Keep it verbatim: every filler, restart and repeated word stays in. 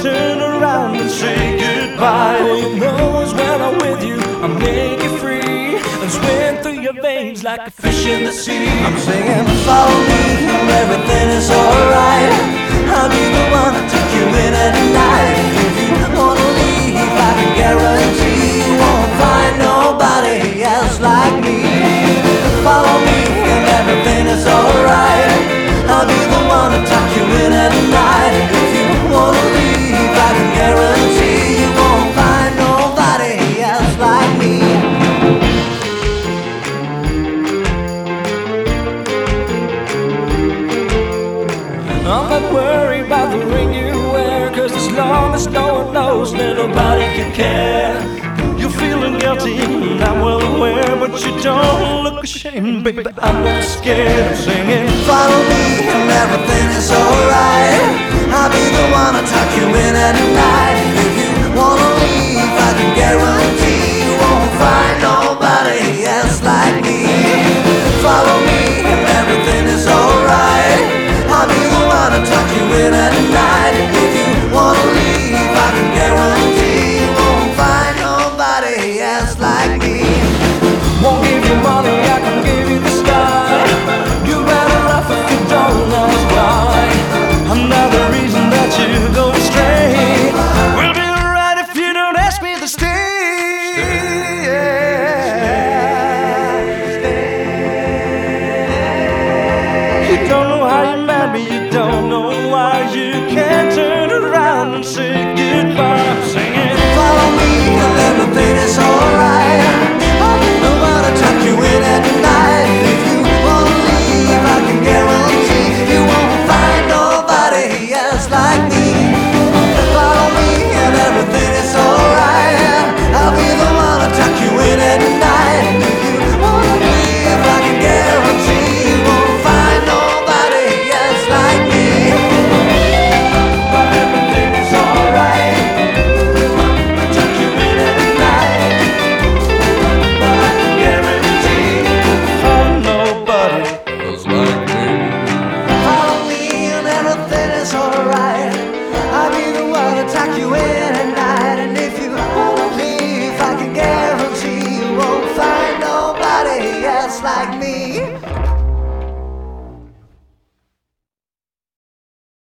turn around and say goodbye. All you know is when I'm with you, I make you free and swim through your veins like a fish in the sea. I'm singing, follow me, and everything is alright. I'll be the one to take you in at night. If you wanna leave, I can guarantee you won't find nobody else like me. Follow me, and everything is alright. I'll be the one to tuck you in at night. If you wanna leave, I can guarantee you won't find nobody else like me. I'm not worried about the ring you wear, cause as long as no one knows, then nobody can care. You're feeling guilty, and I'm well aware, but you don't look ashamed, baby, I'm not scared. I'm singing, follow me and everything is alright. I'll be the one to tuck you in at night.